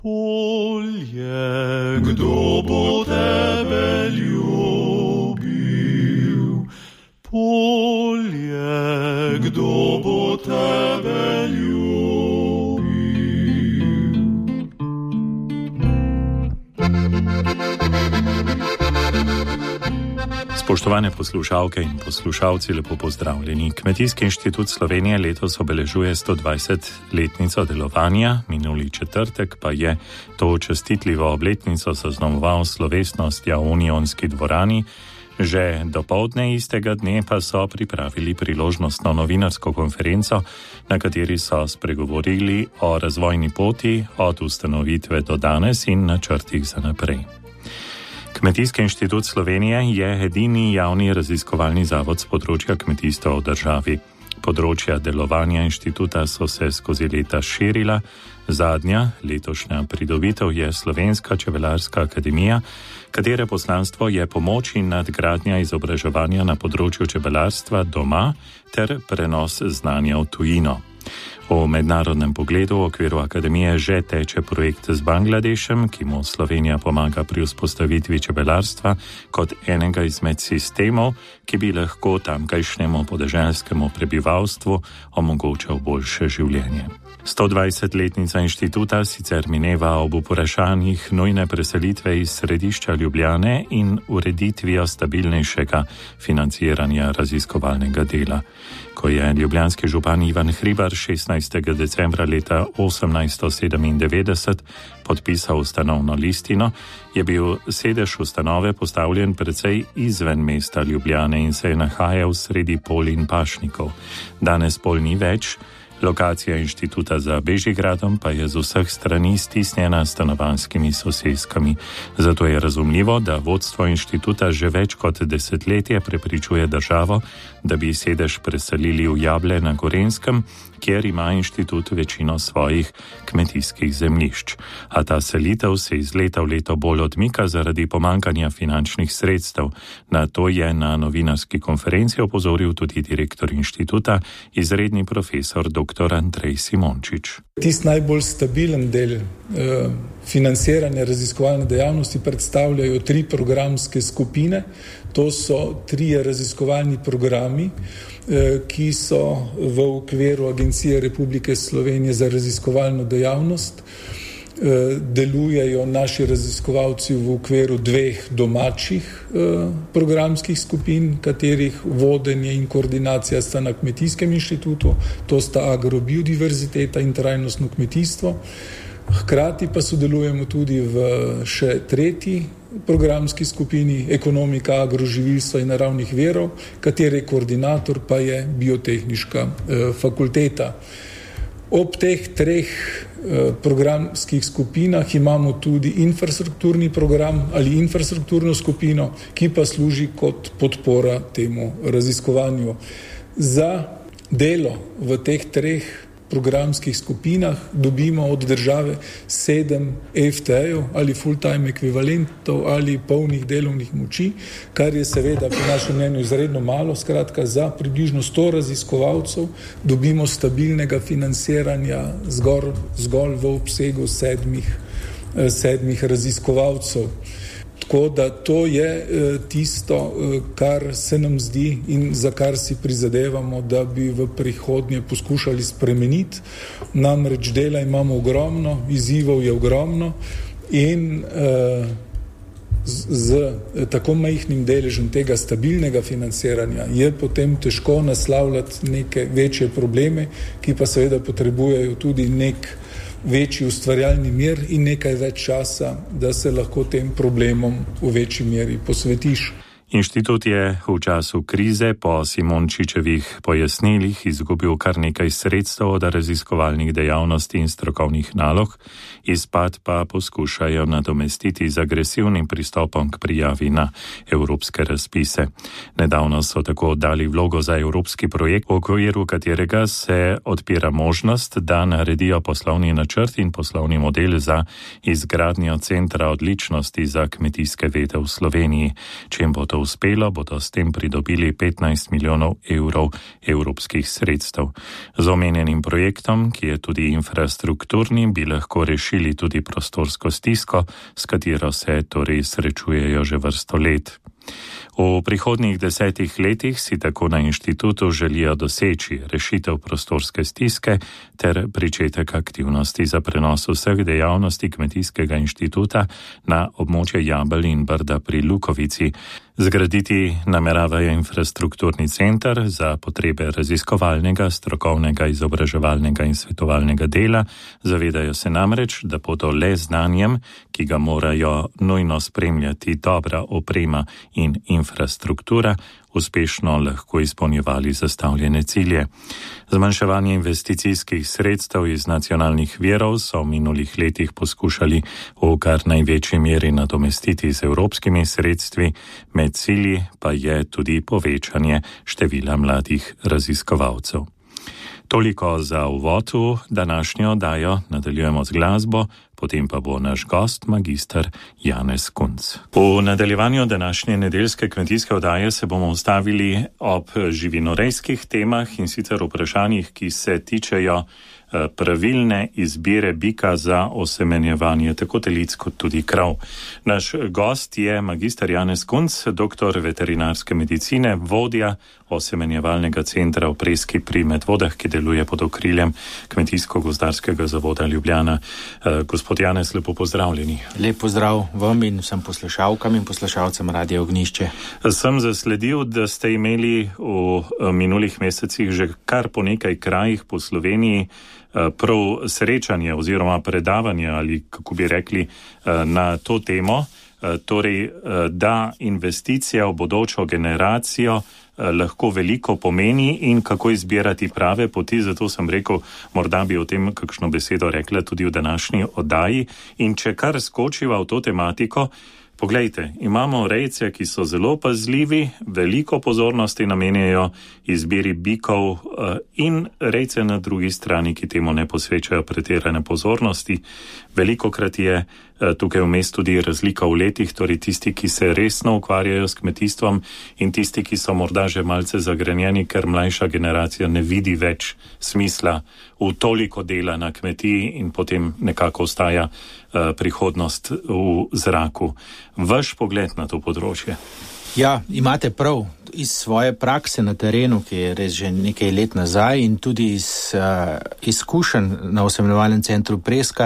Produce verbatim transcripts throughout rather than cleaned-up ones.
Polje, kdo bo tebe ljubil? Polje, kdo bo tebe ljubil? Spoštovane poslušalke in poslušalci, lepo pozdravljeni. Kmetijski inštitut Slovenije letos obeležuje sto dvajsetletnico delovanja, minuli četrtek pa je to častitljivo obletnico zaznamoval slovesnostja v Unionski dvorani. Že dopoldne istega dne pa so pripravili priložnostno novinarsko konferenco, na kateri so spregovorili o razvojni poti od ustanovitve do danes in načrtih za naprej. Kmetijski inštitut Slovenije je edini javni raziskovalni zavod z področja kmetijstva v državi. Področja delovanja inštituta so se skozi leta širila. Zadnja letošnja pridobitev je Slovenska čebelarska akademija, katere poslanstvo je pomoč in nadgradnja izobraževanja na področju čebelarstva doma ter prenos znanja v tujino. V mednarodnem pogledu v okviru akademije že teče projekt z Bangladešem, ki mu Slovenija pomaga pri vzpostavitvi čebelarstva kot enega izmed sistemov, ki bi lahko tamkajšnjemu podeželskemu prebivalstvu omogočal boljše življenje. sto dvajsetletnica inštituta sicer mineva ob vprašanjih nujne preselitve iz središča Ljubljane in ureditvijo stabilnejšega financiranja raziskovalnega dela. Ko je ljubljanski župan Ivan Hribar šestnajstega decembra leta osemnajststo sedemindevetdeset podpisal ustanovno listino, je bil sedež ustanove postavljen precej izven mesta Ljubljane in se je nahajal sredi polj in pašnikov. Danes polj ni več. Lokacija inštituta za Bežigradom pa je z vseh strani stisnjena stanovanjskimi soseskami. Zato je razumljivo, da vodstvo inštituta že več kot desetletje prepričuje državo, da bi sedež preselili v Jable na Gorenjskem, kjer ima inštitut večino svojih kmetijskih zemljišč. A ta selitev se iz leta v leto bolj odmika zaradi pomankanja finančnih sredstev. Na to je na novinarski konferenci opozoril tudi direktor inštituta, izredni profesor dr. Andrej Simončič. Tisti najbolj stabilen del eh, financiranja raziskovalne dejavnosti predstavljajo tri programske skupine. To so trije raziskovalni programi, eh, ki so v okviru Agencije Republike Slovenije za raziskovalno dejavnost. Delujejo naši raziskovalci v okviru dveh domačih eh, programskih skupin, katerih vodenje in koordinacija sta na Kmetijskem inštitutu, to sta agrobiodiverziteta in trajnostno kmetijstvo. Hkrati pa sodelujemo tudi v še tretji programski skupini ekonomika, agroživilstva in naravnih virov, katere koordinator pa je biotehniška eh, fakulteta. Ob teh treh programskih skupinah imamo tudi infrastrukturni program ali infrastrukturno skupino, ki pa služi kot podpora temu raziskovanju. Za delo v teh treh programskih skupinah dobimo od države sedem F T E-jev ali full-time ekvivalentov ali polnih delovnih moči, kar je seveda po našem mnenju izredno malo. Skratka, za približno sto raziskovalcev dobimo stabilnega financiranja zgolj, zgolj v obsegu sedmih, sedmih raziskovalcev. Tako da to je tisto, kar se nam zdi in za kar si prizadevamo, da bi v prihodnje poskušali spremeniti. Namreč dela imamo ogromno, izzivov je ogromno in z, z tako majhnim deležem tega stabilnega financiranja je potem težko naslavljati neke večje probleme, ki pa seveda potrebujejo tudi nek večji ustvarjalni mir in nekaj več časa, da se lahko tem problemom v večji meri posvetiš. Inštitut je v času krize po Simončičevih pojasnilih izgubil kar nekaj sredstev od raziskovalnih dejavnosti in strokovnih nalog, izpad pa poskušajo nadomestiti z agresivnim pristopom k prijavi na evropske razpise. Nedavno so tako oddali vlogo za evropski projekt, v okviru katerega se odpira možnost, da naredijo poslovni načrt in poslovni model za izgradnjo centra odličnosti za kmetijske vede v Sloveniji. Čem bo to to uspelo, bodo s tem pridobili petnajst milijonov evrov evropskih sredstev. Z omenjenim projektom, ki je tudi infrastrukturni, bi lahko rešili tudi prostorsko stisko, s katero se torej srečujejo že vrsto let. V prihodnjih desetih letih si tako na inštitutu želijo doseči rešitev prostorske stiske ter pričetek aktivnosti za prenos vseh dejavnosti Kmetijskega inštituta na območje Jabelj in Brda pri Lukovici. Zgraditi nameravajo infrastrukturni center za potrebe raziskovalnega, strokovnega, izobraževalnega in svetovalnega dela. Zavedajo se namreč, da bodo le znanjem, ki ga morajo nujno spremljati dobra oprema in infrastruktura, uspešno lahko izpolnjevali zastavljene cilje. Zmanjševanje investicijskih sredstev iz nacionalnih virov so v minulih letih poskušali v kar največji meri nadomestiti z evropskimi sredstvi, med cilji pa je tudi povečanje števila mladih raziskovalcev. Toliko za uvod v današnjo oddajo, nadaljujemo z glasbo, potem pa bo naš gost magister Janez Kunc. V nadaljevanju današnje nedeljske kmetijske oddaje se bomo ustavili ob živinorejskih temah in sicer vprašanjih, ki se tičejo pravilne izbire bika za osemenjevanje tako telic kot tudi krav. Naš gost je magister Janez Kunc, doktor veterinarske medicine, vodja osemenjevalnega centra v Preski pri Medvodah, ki deluje pod okriljem Kmetijsko-gozdarskega zavoda Ljubljana. Gospod Janez, lepo pozdravljeni. Lep pozdrav vam in vsem poslušalkam in poslušalcem Radia Ognjišče. Sem zasledil, da ste imeli v minulih mesecih že kar po nekaj krajih po Sloveniji prav srečanje oziroma predavanje ali kako bi rekli na to temo, torej da investicija v bodočo generacijo lahko veliko pomeni in kako izbirati prave poti, zato sem rekel, morda bi o tem kakšno besedo rekla tudi v današnji oddaji. In če kar skočiva v to tematiko, poglejte, imamo rejce, ki so zelo pazljivi, veliko pozornosti namenjajo izbiri bikov in rejce na drugi strani, ki temu ne posvečajo pretirane pozornosti. Velikokrat je tukaj vmes tudi razlika v letih, torej tisti, ki se resno ukvarjajo s kmetijstvom in tisti, ki so morda že malce zagrenjeni, ker mlajša generacija ne vidi več smisla v toliko dela na kmetiji in potem nekako ostaja uh, prihodnost v zraku. Vaš pogled na to področje? Ja, imate prav. Iz svoje prakse na terenu, ki je res že nekaj let nazaj in tudi iz uh, izkušenj na osemenjevalnem centru Preska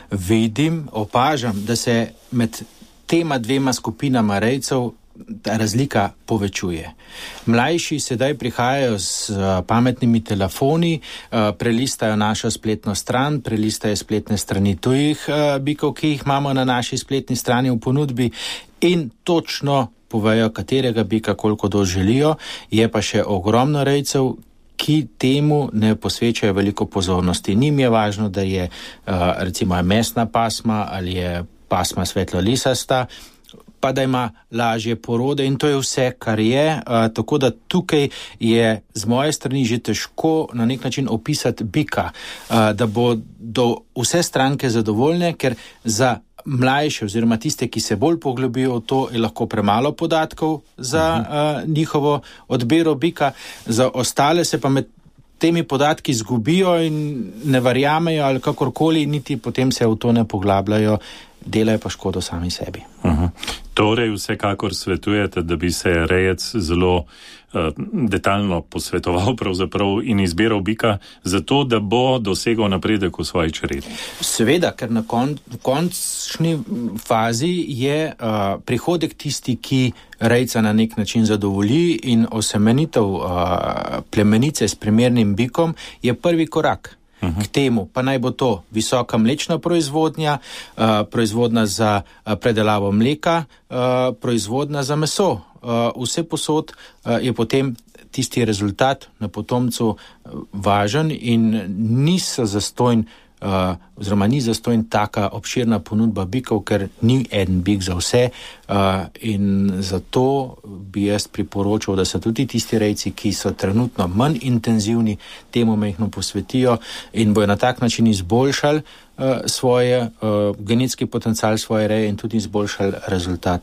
vidim, opažam, da se med tema dvema skupinama rejcev ta razlika povečuje. Mlajši sedaj prihajajo s uh, pametnimi telefoni, uh, prelistajo našo spletno stran, prelistajo spletne strani tujih uh, bikov, ki jih imamo na naši spletni strani v ponudbi in točno povejo, katerega bika koliko do želijo. Je pa še ogromno rejcev, ki temu ne posvečajo veliko pozornosti. Njim je važno, da je uh, recimo mesna pasma ali je pasma svetlo-lisasta, pa da ima lažje porode in to je vse, kar je. Uh, tako da tukaj je z moje strani že težko na nek način opisati bika, uh, da bo do vse stranke zadovoljne, ker za mlajše oziroma tiste, ki se bolj poglobijo v to, je lahko premalo podatkov za uh, njihovo odbiro bika, za ostale se pa med temi podatki izgubijo in ne verjamejo ali kakorkoli, niti potem se v to ne poglabljajo, delajo pa škodo sami sebi. Uh-huh. Torej vsekakor svetujete, da bi se rejec zelo uh, detaljno posvetoval pravzaprav in izbiral bika zato, da bo dosegal napredek v svoji čredi. Seveda, ker na kon, končni fazi je uh, prihodek tisti, ki rejca na nek način zadovolji in osemenitev uh, plemenice s primernim bikom je prvi korak. K temu pa naj bo to visoka mlečna proizvodnja, uh, proizvodnja za uh, predelavo mleka, uh, proizvodnja za meso. Uh, vse posod uh, je potem tisti rezultat na potomcu uh, važen in niso zastojn Uh, oziroma ni zastojn taka obširna ponudba bikov, ker ni en bik za vse uh, in zato bi jaz priporočal, da so tudi tisti rejci, ki so trenutno manj intenzivni, temu mehno posvetijo in bojo na tak način izboljšali uh, svoje uh, genetski potencial svoje reje in tudi izboljšali rezultat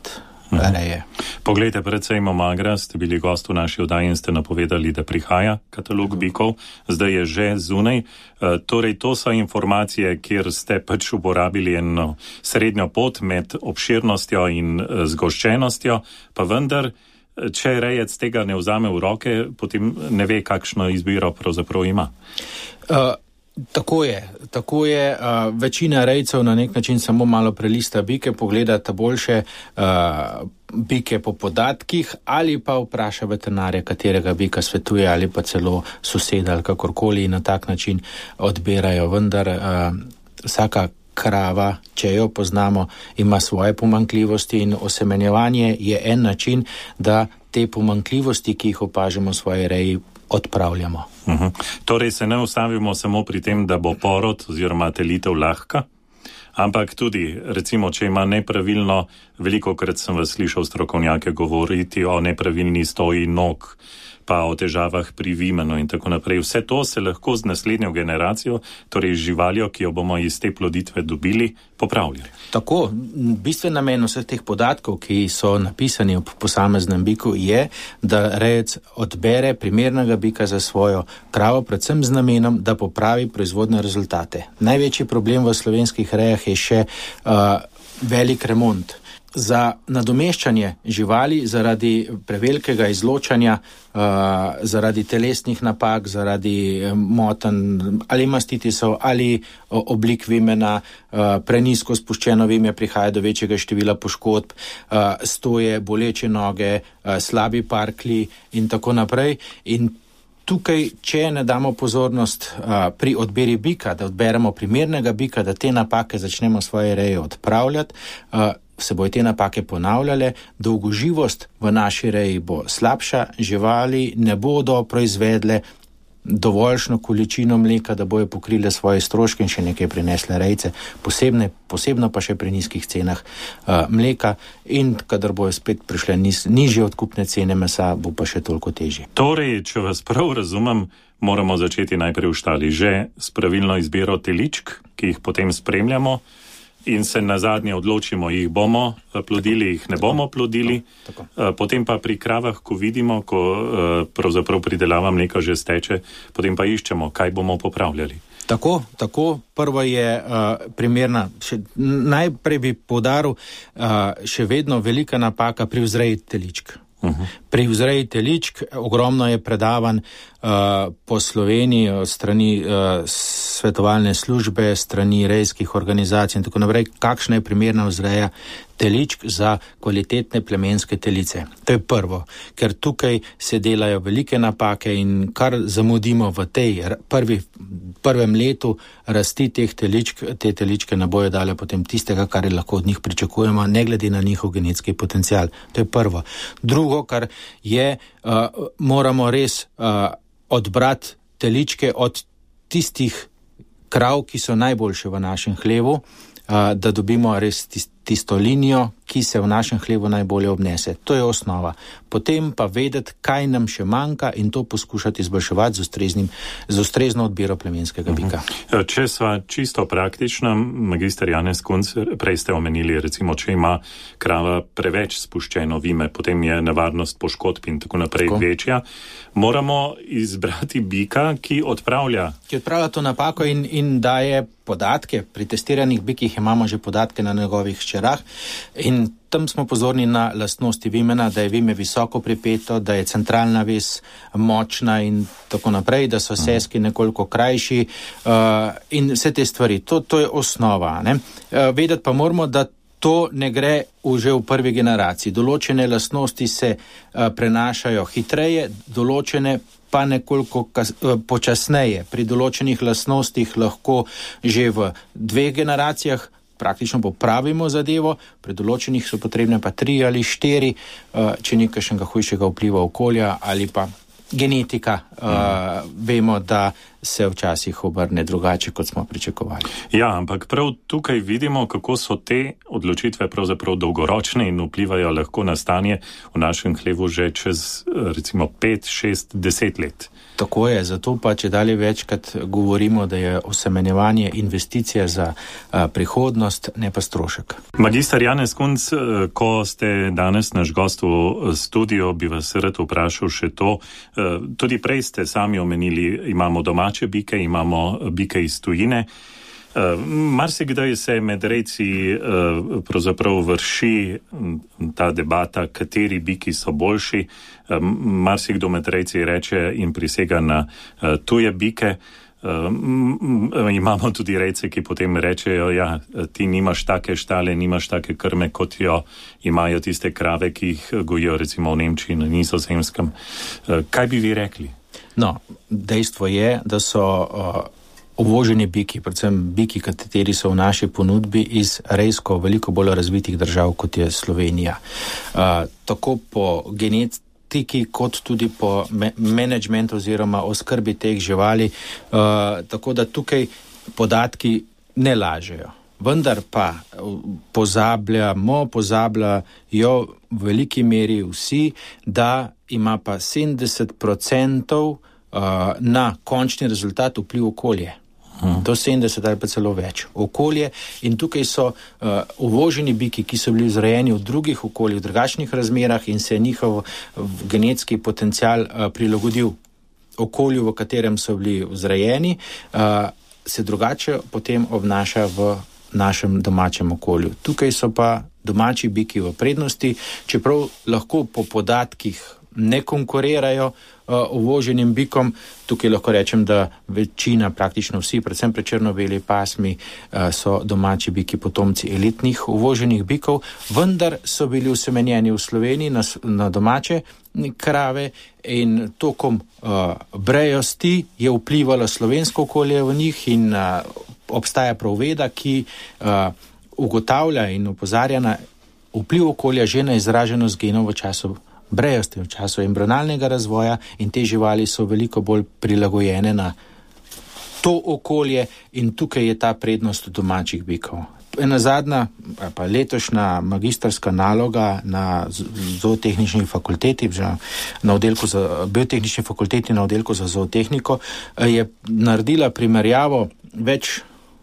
reje. Poglejte, pred sejmom Agra ste bili gost v naši oddaji in ste napovedali, da prihaja katalog bikov, zdaj je že zunaj. E, torej, to so informacije, kjer ste pač uporabili eno srednjo pot med obširnostjo in e, zgoščenostjo, pa vendar, če rejec tega ne vzame v roke, potem ne ve, kakšno izbiro pravzaprav ima. Uh. Tako je, tako je. Uh, večina rejcev na nek način samo malo prelista bike, pogledata boljše uh, bike po podatkih ali pa vpraša veterinarja, katerega bika svetuje ali pa celo soseda ali kakorkoli in na tak način odbirajo. Vendar uh, vsaka krava, če jo poznamo, ima svoje pomanjkljivosti in osemenjevanje je en način, da te pomanjkljivosti, ki jih opažamo v svoji reji, odpravljamo. Uh-huh. Torej se ne ustavimo samo pri tem, da bo porod oziroma telitev lahka, ampak tudi, recimo, če ima nepravilno, velikokrat sem vas slišal strokovnjake govoriti o nepravilni stoji nog, pa o težavah pri vimenu in tako naprej. Vse to se lahko z naslednjo generacijo, torej živaljo, ki jo bomo iz te ploditve dobili, popravljali. Tako, bistven namen vseh teh podatkov, ki so napisani v posameznem biku, je, da rejec odbere primernega bika za svojo kravo, predvsem z namenom, da popravi proizvodne rezultate. Največji problem v slovenskih rejah je še uh, velik remont. Za nadomeščanje živali zaradi prevelikega izločanja, uh, zaradi telesnih napak, zaradi motenj ali mastitisov ali oblik vimena, uh, prenizko spuščeno vimje, prihaja do večjega števila poškodb, uh, stoje, boleče noge, uh, slabi parklji in tako naprej. In tukaj, če ne damo pozornost uh, pri odberi bika, da odberemo primernega bika, da te napake začnemo svoje reje odpravljati, uh, se bojo te napake ponavljale, dolgoživost v naši reji bo slabša, živali ne bodo proizvedle dovoljšno količino mleka, da bojo pokrile svoje stroške in še nekaj prinesle rejce, posebne, posebno pa še pri nizkih cenah uh, mleka in kadar bojo spet prišle niz, nižje odkupne cene mesa, bo pa še toliko težje. Torej, če vas prav razumem, moramo začeti najprej v štali že s pravilno izbiro teličk, ki jih potem spremljamo, in se nazadnje odločimo, jih bomo plodili, jih ne bomo plodili. Tako, tako. Potem pa pri kravah, ko vidimo, ko pravzaprav pridelava mleka že steče, potem pa iščemo, kaj bomo popravljali. Tako, tako. Prvo je uh, primerna, še, najprej bi poudaril, uh, še vedno velika napaka pri vzreji teličk. Uh-huh. Pri vzreji teličk ogromno je predavan uh, po Sloveniji od strani uh, svetovalne službe, strani rejskih organizacij in tako naprej, kakšna je primerna vzreja teličk za kvalitetne plemenske telice. To je prvo, ker tukaj se delajo velike napake in kar zamudimo v tej prvi, prvem letu rasti teh teličk, te teličke ne bojo dale potem tistega, kar je lahko od njih pričakujemo, ne glede na njihov genetski potencial. To je prvo. Drugo, kar je, uh, moramo res uh, odbrati teličke od tistih krav, ki so najboljše v našem hlevu, uh, da dobimo res tist, tisto linijo, ki se v našem hlevu najbolje obnese. To je osnova. Potem pa vedeti, kaj nam še manjka in to poskušati izboljševati z ustreznim, z ustrezno odbiro plemenskega bika. Uh-huh. Če sva čisto praktična, magister Janez Kunc, prej ste omenili, recimo, če ima krava preveč spuščeno vime, potem je nevarnost poškodb in tako naprej tako. večja. Moramo izbrati bika, ki odpravlja. Ki odpravlja to napako in, in daje podatke. Pri testiranih bikih imamo že podatke na njegovih hčerah in tam smo pozorni na lastnosti vimena, da je vime visoko pripeto, da je centralna ves močna in tako naprej, da so seski nekoliko krajši uh, in vse te stvari. To, to je osnova. Ne? Uh, vedeti pa moramo, da to ne gre v, že v prvi generaciji. Določene lastnosti se uh, prenašajo hitreje, določene pa nekoliko kas, uh, počasneje. Pri določenih lastnostih lahko že v dveh generacijah praktično popravimo zadevo, pri določenih so potrebne pa tri ali štiri, uh, če ni kakšnega hujšega vpliva okolja ali pa genetika. Uh, mm. Vemo, da se včasih obrne drugače, kot smo pričakovali. Ja, ampak prav tukaj vidimo, kako so te odločitve pravzaprav dolgoročne in vplivajo lahko na stanje v našem hlevu že čez recimo pet, šest, deset let. Tako je, zato pa če dalje večkrat govorimo, da je osemenjevanje investicija za a, prihodnost, ne pa strošek. Magister Janez Kunc, ko ste danes naš gost v studiu, bi vas rad vprašal še to. Tudi prej ste sami omenili, imamo domače bike, imamo bike iz tujine. Marsikdaj se med rejci pravzaprav vrši ta debata, kateri biki so boljši. Marsikdo med rejci reče in prisega na tuje bike. Imamo tudi rejce, ki potem rečejo, ja, ti nimaš take štale, nimaš take krme, kot jo imajo tiste krave, ki jih gojijo recimo v Nemčiji, na Nizozemskem. Kaj bi vi rekli? No, dejstvo je, da so uh, uvoženi biki, predvsem biki, kateri so v naši ponudbi iz rejsko veliko bolj razvitih držav, kot je Slovenija. Uh, tako po genetiki, kot tudi po me- menedžmentu oziroma oskrbi teh živali, uh, tako da tukaj podatki ne lažejo. Vendar pa pozabljamo, pozabljajo v veliki meri vsi, da ima pa sedemdeset procentov uh, na končni rezultat vpliv okolje. Hmm. Do sedemdeset ali pa celo več. Okolje in tukaj so uh, uvoženi biki, ki so bili vzrejeni v drugih okoljih, v drugačnih razmerah in se je njihov genetski potencial uh, prilagodil okolju, v katerem so bili vzrejeni, uh, se drugače potem obnaša v našem domačem okolju. Tukaj so pa domači biki v prednosti, čeprav lahko po podatkih ne konkurirajo uh, uvoženim bikom. Tukaj lahko rečem, da večina, praktično vsi, predvsem pri črno-beli pasmi, uh, so domači biki potomci elitnih uvoženih bikov, vendar so bili usemenjeni v Sloveniji na, na domače krave in tokom uh, brejosti je vplivalo slovensko okolje v njih in uh, obstaja prav veda, ki uh, ugotavlja in opozarja na vpliv okolja že na izraženost genov v času brejosti, v času embrionalnega razvoja in te živali so veliko bolj prilagojene na to okolje in tukaj je ta prednost domačih bikov. Ena zadnja, pa letošnja magistrska naloga na zootehnični fakulteti, na oddelku za biotehnični fakulteti na oddelku za zootehniko, je naredila primerjavo več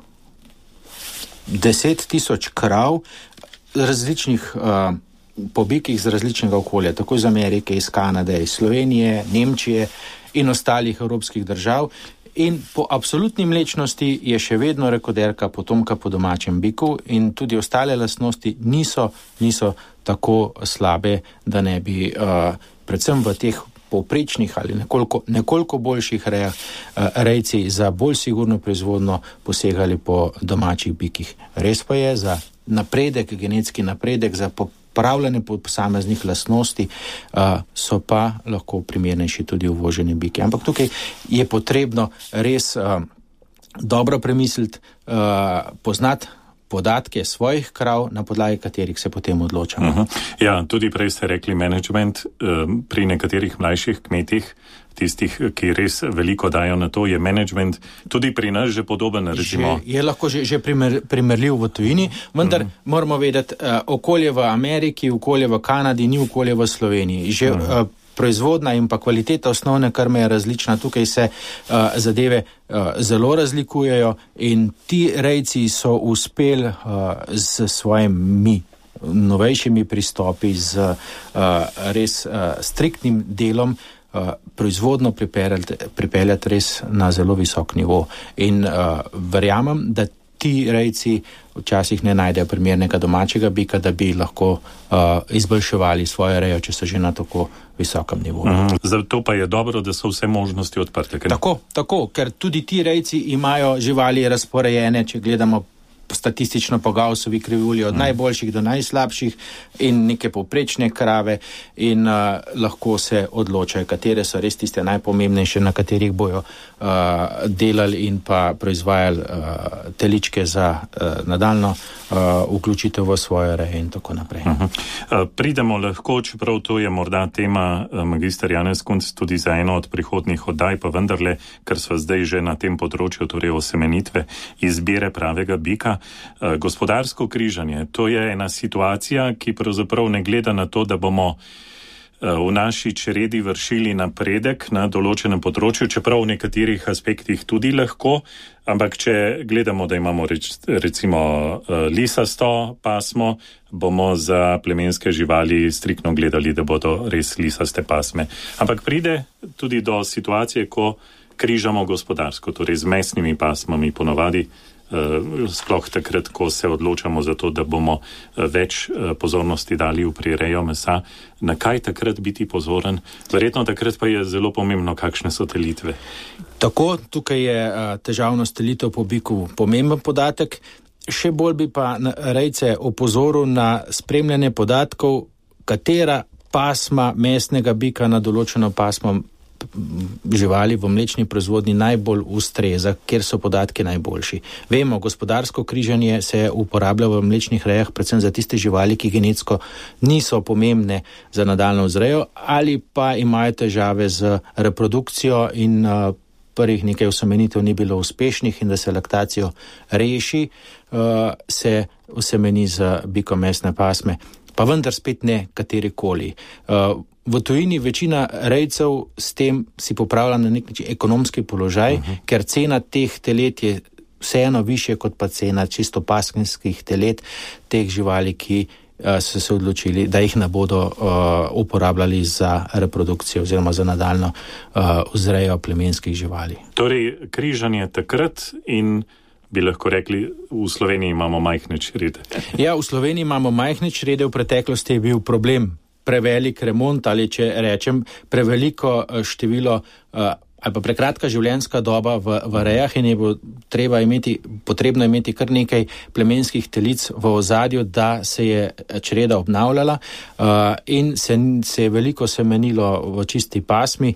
deset tisoč krav različnih uh, pobikih z različnega okolja, tako iz Amerike, iz Kanade, iz Slovenije, Nemčije in ostalih evropskih držav. In po absolutni mlečnosti je še vedno rekorderka potomka po domačem biku in tudi ostale lastnosti niso, niso tako slabe, da ne bi uh, predvsem v teh povprečnih ali nekoliko, nekoliko boljših rejah uh, rejci za bolj sigurno proizvodno posegali po domačih bikih. Res pa je, za napredek, genetski napredek, za popravljanje posameznih lastnosti uh, so pa lahko primernejši tudi uvoženi biki. Ampak tukaj je potrebno res uh, dobro premisliti, uh, poznati podatke svojih krav, na podlagi katerih se potem odločamo. Uh-huh. Ja, tudi prej ste rekli management um, pri nekaterih mlajših kmetih, tistih, ki res veliko dajo na to, je management tudi pri nas že podoben, recimo. Že, je lahko že, že primer, primerljiv v tujini, vendar uh-huh. moramo vedeti, uh, okolje v Ameriki, okolje v Kanadi, ni okolje v Sloveniji. Že uh-huh. uh, proizvodna in pa kvaliteta osnovne krme je različna, tukaj se uh, zadeve uh, zelo razlikujejo in ti rejci so uspeli uh, s svojimi novejšimi pristopi, z uh, res uh, striktnim delom uh, proizvodno pripeljati, pripeljati res na zelo visok nivo. In uh, verjamem, da ti rejci včasih ne najdejo primernega domačega bika, da bi lahko uh, izboljševali svojo rejo, če so že na tako visokem nivoju. Mm, zato pa je dobro, da so vse možnosti odprte. Tako, tako, ker tudi ti rejci imajo živali razporejene, če gledamo statistično po Gaussovi krivulji od mm. najboljših do najslabših in neke povprečne krave in uh, lahko se odločajo, katere so res tiste najpomembnejše, na katerih bojo uh, delali in pa proizvajali uh, teličke za uh, nadaljno uh, vključitev v svoje reje in tako naprej. Uh-huh. Uh, pridemo lahko, čeprav to je morda tema uh, magister Janez Kunc tudi za eno od prihodnjih oddaj, pa vendarle, ker so zdaj že na tem področju, torej osemenitve, izbire pravega bika. Uh, gospodarsko križanje, to je ena situacija, ki pravzaprav ne gleda na to, da bomo v naši čredi vršili napredek na določenem področju, čeprav v nekaterih aspektih tudi lahko, ampak če gledamo, da imamo reč, recimo lisasto pasmo, bomo za plemenske živali striktno gledali, da bodo res lisaste pasme. Ampak pride tudi do situacije, ko križamo gospodarsko, torej z mesnimi pasmami ponovadi, sploh takrat, ko se odločamo za to, da bomo več pozornosti dali v prirejo mesa. Na kaj takrat biti pozoren? Verjetno takrat pa je zelo pomembno, kakšne so telitve. Tako, tukaj je težavnost telitev po biku pomemben podatek. Še bolj bi pa rejce opozoril na spremljanje podatkov, katera pasma mesnega bika na določeno pasmo živali v mlečni proizvodnji najbolj ustreza, kjer so podatki najboljši. Vemo, gospodarsko križanje se uporablja v mlečnih rejah predvsem za tiste živali, ki genetsko niso pomembne za nadaljnjo vzrejo ali pa imajo težave z reprodukcijo in uh, prvih nekaj osemenitev ni bilo uspešnih in da se laktacijo reši, uh, se osemeni z bikom mesne pasme. Pa vendar spet ne katerikoli. Uh, V tujini večina rejcev s tem si popravlja na nek način ekonomski položaj, uh-huh. ker cena teh telet je vseeno više kot pa cena čisto pasminskih telet teh živali, ki uh, so se odločili, da jih ne bodo uh, uporabljali za reprodukcijo oziroma za nadaljno uh, vzrejo plemenskih živali. Torej, križanje takrat in bi lahko rekli, v Sloveniji imamo majhne črede. Ja, v Sloveniji imamo majhne črede, v preteklosti je bil problem prevelik remont ali če rečem preveliko število ali pa prekratka življenjska doba v, v rejah in je bo treba imeti, potrebno imeti kar nekaj plemenskih telic v ozadju, da se je čreda obnavljala in se, se je veliko semenilo v čisti pasmi.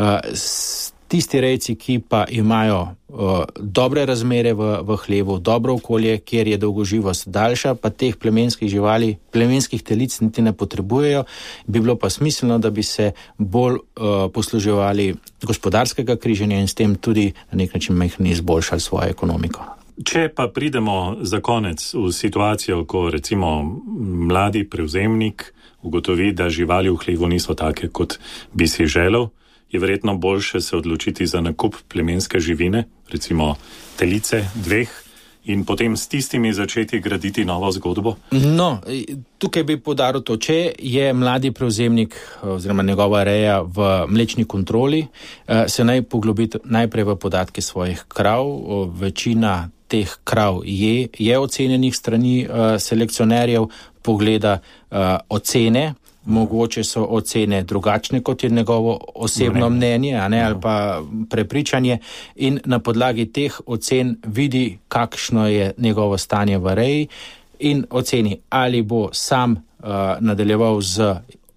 Tisti rejci, ki pa imajo uh, dobre razmere v, v hlevu, dobro okolje, kjer je dolgoživost daljša, pa teh plemenskih živali, plemenskih telic niti ne potrebujejo, bi bilo pa smiselno, da bi se bolj uh, posluževali gospodarskega križanja in s tem tudi na nek način majhni izboljšali svojo ekonomiko. Če pa pridemo za konec v situacijo, ko recimo mladi prevzemnik ugotovi, da živali v hlevu niso take, kot bi si želel, je verjetno boljše se odločiti za nakup plemenske živine, recimo telice, dveh, in potem s tistimi začeti graditi novo zgodbo? No, tukaj bi poudaril to, če je mladi prevzemnik oziroma njegova reja v mlečni kontroli, se naj poglobi najprej v podatke svojih krav. Večina teh krav je, je ocenjenih strani selekcionerjev, pogleda ocene. Mogoče so ocene drugačne, kot je njegovo osebno mnenje, a ne, ali pa prepričanje in na podlagi teh ocen vidi, kakšno je njegovo stanje v reji in oceni, ali bo sam uh, nadaljeval z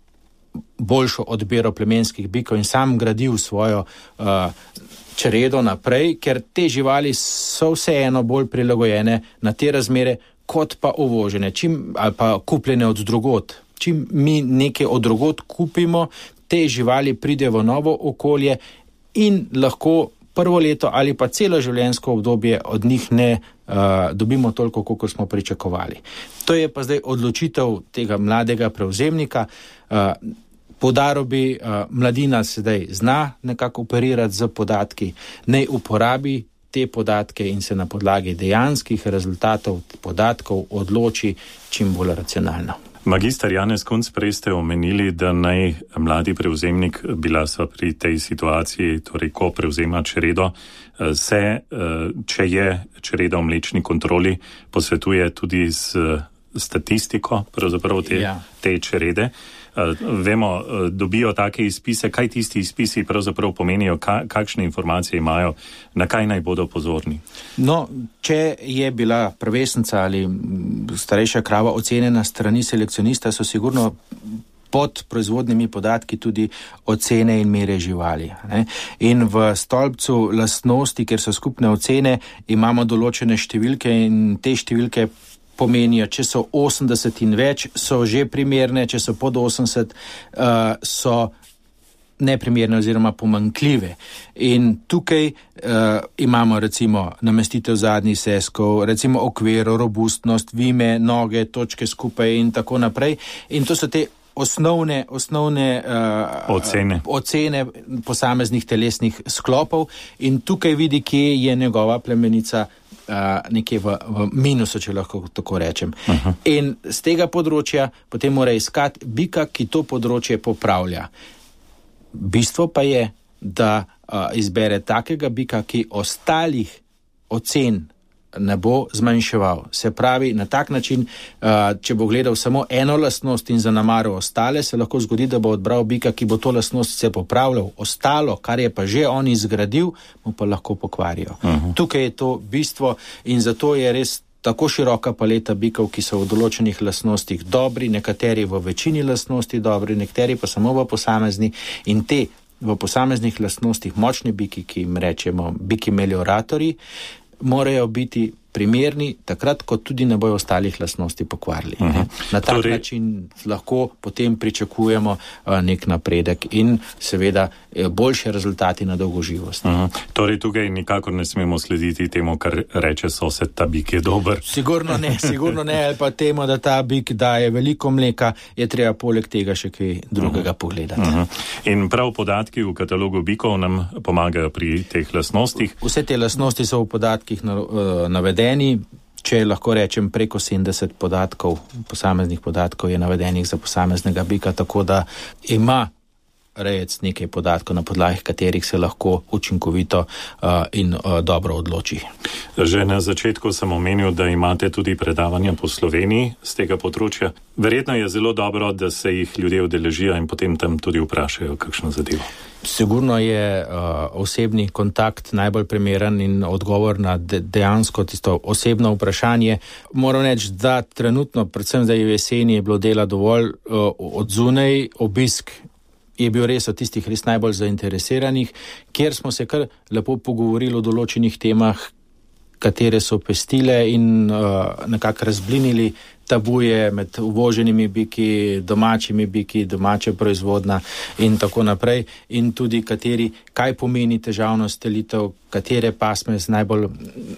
boljšo odbiro plemenskih bikov in sam gradil svojo uh, čredo naprej, ker te živali so vseeno bolj prilagojene na te razmere, kot pa uvožene, čim, ali pa kupljene od drugot. Čim mi nekaj od drugot kupimo, te živali pridejo v novo okolje in lahko prvo leto ali pa celo življenjsko obdobje od njih ne uh, dobimo toliko, koliko smo pričakovali. To je pa zdaj odločitev tega mladega prevzemnika. Uh, Poudaril bi, uh, mladina sedaj zna nekako operirati z podatki, naj uporabi te podatke in se na podlagi dejanskih rezultatov podatkov odloči čim bolj racionalno. Magister Janez Kunc, prej ste omenili, da naj mladi prevzemnik, bila sva pri tej situaciji, torej ko prevzema čredo, se, če je čreda v mlečni kontroli, posvetuje tudi z statistiko, pravzaprav te, ja. te črede. Vemo, dobijo take izpise, kaj tisti izpisi pravzaprav pomenijo, kakšne informacije imajo, na kaj naj bodo pozorni? No, če je bila prvesnica ali starejša krava ocenjena strani selekcionista, so sigurno pod proizvodnimi podatki tudi ocene in mere živali. Ne? In v stolpcu lastnosti, kjer so skupne ocene, imamo določene številke in te številke pomenijo, če so osemdeset in več, so že primerne, če so pod osemdeset, uh, so neprimerne oziroma pomanjkljive. In tukaj uh, imamo recimo namestitev zadnjih seskov, recimo okvir, robustnost, vime, noge, točke skupaj in tako naprej. In to so te osnovne, osnovne uh, ocene. ocene posameznih telesnih sklopov in tukaj vidi, kje je njegova plemenica Uh, nekje v, v minusu, če lahko tako rečem. Uh-huh. In z tega področja potem mora iskati bika, ki to področje popravlja. Bistvo pa je, da uh, izbere takega bika, ki ostalih ocen ne bo zmanjševal. Se pravi, na tak način, uh, če bo gledal samo eno lastnost in zanemaril ostale, se lahko zgodi, da bo odbral bika, ki bo to lastnost se popravljal. Ostalo, kar je pa že on izgradil, mu pa lahko pokvarijo. Uh-huh. Tukaj je to bistvo in zato je res tako široka paleta bikov, ki so v določenih lastnostih dobri, nekateri v večini lastnosti dobri, nekateri pa samo v posamezni in te v posameznih lastnostih močni biki, ki jim rečemo biki melioratorji, morajo biti primerni, takrat, ko tudi ne bojo ostalih lastnosti pokvarili. Uh-huh. Na tak torej... način lahko potem pričakujemo uh, nek napredek in seveda boljše rezultati na dolgoživost. Uh-huh. Torej, tukaj nikakor ne smemo slediti temu, kar reče sosed, ta bik je dober. Sigurno ne, sigurno ne, ali pa temu, da ta bik daje veliko mleka, je treba poleg tega še kaj drugega uh-huh. pogledati. Uh-huh. In prav podatki v katalogu bikov nam pomagajo pri teh lastnostih. Vse te lastnosti so v podatkih uh, navedeni. Če lahko rečem, preko sedemdeset podatkov, posameznih podatkov je navedenih za posameznega bika, tako da ima rejec nekaj podatkov, na podlagi katerih se lahko učinkovito uh, in uh, dobro odloči. Že na začetku sem omenil, da imate tudi predavanja po Sloveniji z tega področja. Verjetno je zelo dobro, da se jih ljudje udeležijo in potem tam tudi vprašajo kakšno zadevo. Sigurno je uh, osebni kontakt najbolj primeren in odgovor na de- dejansko tisto osebno vprašanje. Moram reči, da trenutno, predvsem zdaj v jeseni, je bilo dela dovolj uh, od zunaj, obisk je bil res od tistih res najbolj zainteresiranih, kjer smo se kar lepo pogovorili o določenih temah, katere so pestile in uh, nekako razblinili tabuje med uvoženimi biki, domačimi biki, domače proizvodna in tako naprej. In tudi kateri, kaj pomeni težavnost telitev, katere pasme najbolj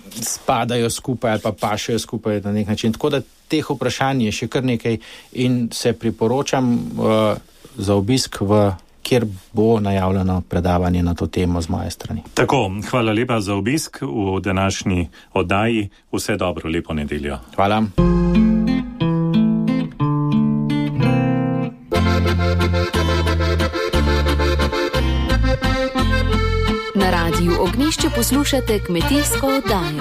spadajo skupaj ali pa pašejo skupaj na nek način. Tako da teh vprašanj je še kar nekaj in se priporočam uh, za obisk v kjer bo najavljeno predavanje na to temo z moje strani. Tako, hvala lepa za obisk v današnji oddaji. Vse dobro, lepo nedeljo. Hvala. Na Radiu Ognjišče poslušate kmetijsko oddajo.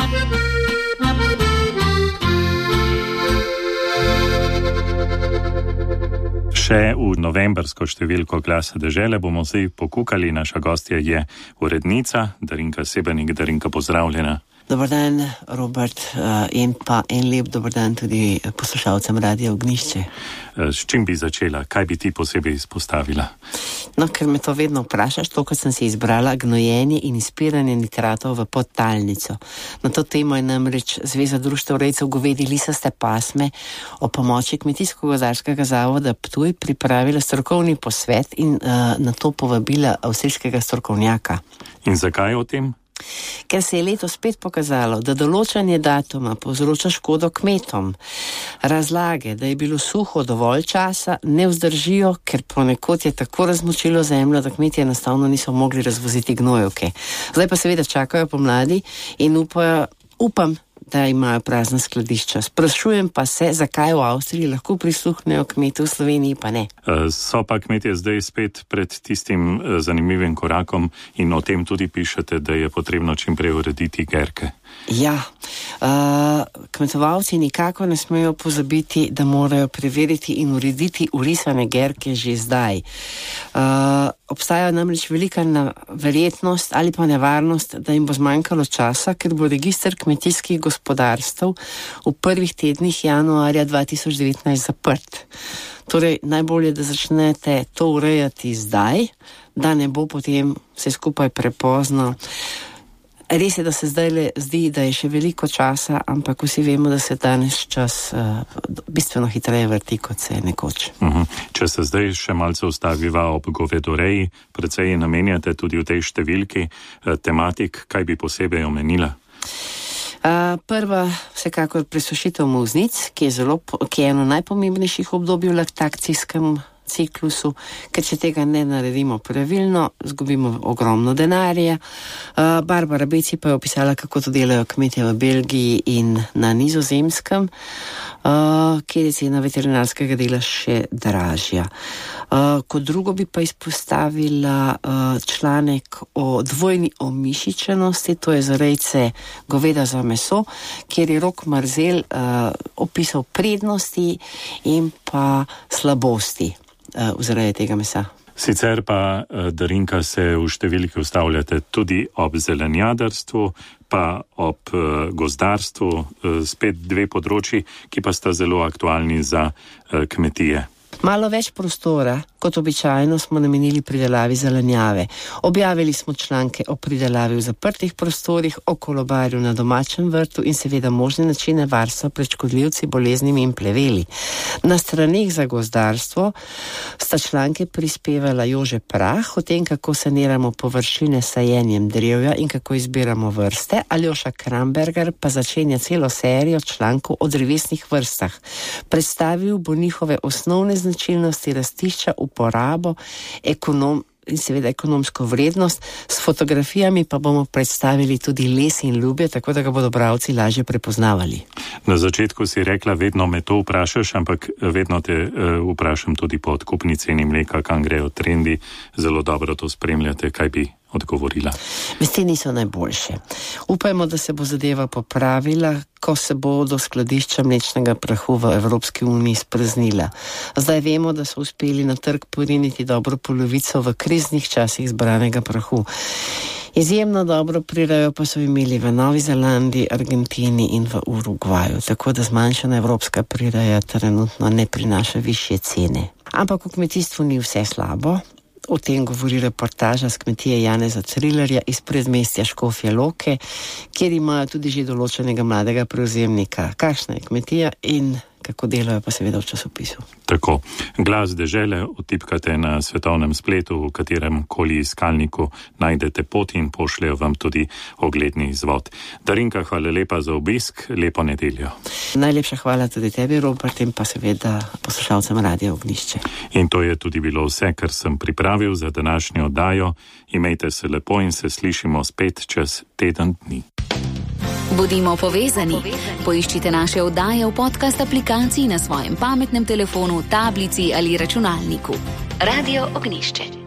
Še v novembrsko številko Glasa dežele bomo zdaj pokukali. Naša gostja je urednica Darinka Sebenik. Darinka, pozdravljena. Dobar dan, Robert, in pa en lep dobar dan tudi poslušalcem Radia Ognjišče. S čim bi začela? Kaj bi ti posebej izpostavila? No, ker me to vedno vprašaš, to, kar sem si izbrala, gnojenje in izpiranje nitratov v podtalnico. Na to temo je namreč Zveza društev rejcev govedi lisaste pasme o pomoči Kmetijsko-gozdarskega zavoda Ptuj pripravila strokovni posvet in uh, na to povabila avstrijskega strokovnjaka. In zakaj o tem? Ker se je letos spet pokazalo, da določanje datuma povzroča škodo kmetom. Razlage, da je bilo suho dovolj časa, ne vzdržijo, ker ponekod je tako razmočilo zemljo, da kmetje enostavno niso mogli razvoziti gnojevke. Zdaj pa seveda čakajo pomladi in upajo, upam, da imajo prazna skladišča. Sprašujem pa se, zakaj v Avstriji lahko prisluhnejo kmetu, v Sloveniji pa ne. So pa kmetje zdaj spet pred tistim zanimivim korakom in o tem tudi pišete, da je potrebno čim prej urediti gerke. Ja, uh, kmetovalci nikako ne smejo pozabiti, da morajo preveriti in urediti urisane gerke že zdaj. Uh, obstaja namreč velika verjetnost ali pa nevarnost, da jim bo zmanjkalo časa, ker bo register kmetijskih gospodarstv v prvih tednih januarja dva tisoč devetnajst zaprt. Torej, najbolje, da začnete to urejati zdaj, da ne bo potem vse skupaj prepozno. Res je, da se zdaj le zdi, da je še veliko časa, ampak vsi vemo, da se danes čas uh, bistveno hitreje vrti, kot se je nekoč. Uh-huh. Če se zdaj še malce ustaviva ob govedoreji, precej namenjate tudi v tej številki uh, tematik, kaj bi posebej omenila? Uh, prva, vsekakor presušitev muznic, ki je, zelo, ki je eno najpomembnejših obdobij v laktacijskem ciklusu, ker če tega ne naredimo pravilno, zgubimo ogromno denarja. Uh, Barbara Beci pa je opisala, kako to delajo kmetje v Belgiji in na Nizozemskem, uh, kjer je cena veterinarskega dela še dražja. Uh, kot drugo bi pa izpostavila uh, članek o dvojni omišičenosti, to je za rejce goveda za meso, kjer je Rok Marzel uh, opisal prednosti in pa slabosti vzreje tega mesa. Sicer pa, Darinka, se v številki ustavljate tudi ob zelenjadarstvu, pa ob gozdarstvu, spet dve področji, ki pa sta zelo aktualni za kmetije. Malo več prostora, kot običajno, smo namenili pridelavi zelenjave. Objavili smo članke o pridelavi v zaprtih prostorih, o kolobarju na domačem vrtu in seveda možne načine varstva pred škodljivci, boleznimi in pleveli. Na straneh za gozdarstvo sta članke prispevala Jože Prah o tem, kako saniramo površine s sajenjem drevja in kako izbiramo vrste, Aljoša Kramberger pa začenja celo serijo člankov o drevesnih vrstah. Predstavil bo njihove osnovne značilnosti rastišča, uporabo, ekonom in seveda ekonomsko vrednost. S fotografijami pa bomo predstavili tudi les in ljubje, tako da ga bodo bralci lažje prepoznavali. Na začetku si rekla, vedno me to vprašaš, ampak vedno te uh, vprašam tudi po odkupni ceni mleka, kam grejo trendi. Zelo dobro to spremljate, kaj bi odgovorila? Vesti niso najboljše. Upajmo, da se bo zadeva popravila, ko se bo do skladišča mlečnega prahu v Evropski uniji spraznila. Zdaj vemo, da so uspeli na trg poriniti dobro polovico v kriznih časih zbranega prahu. Izjemno dobro prirejo pa so imeli v Novi Zelandiji, Argentini in v Urugvaju, tako da zmanjšana evropska prireja trenutno ne prinaša višje cene. Ampak v kmetijstvu ni vse slabo. O tem govori reportaža z kmetije Janeza Trilerja iz predmestja Škofje Loke, kjer imajo tudi že določenega mladega prevzemnika. Kakšna je kmetija in kako delajo pa seveda v časopisu. Tako, Glas dežele utipkate na svetovnem spletu, v katerem koli iskalniku najdete poti in pošljajo vam tudi ogledni izvod. Darinka, hvala lepa za obisk, lepo nedeljo. Najlepša hvala tudi tebi, Robert, in pa seveda poslušalcem Radia Ognjišče. In to je tudi bilo vse, kar sem pripravil za današnjo oddajo. Imejte se lepo in se slišimo spet čez teden dni. Bodimo povezani. Poiščite naše oddaje v podcast aplikaciji na svojem pametnem telefonu, tablici ali računalniku. Radio Ognjišče.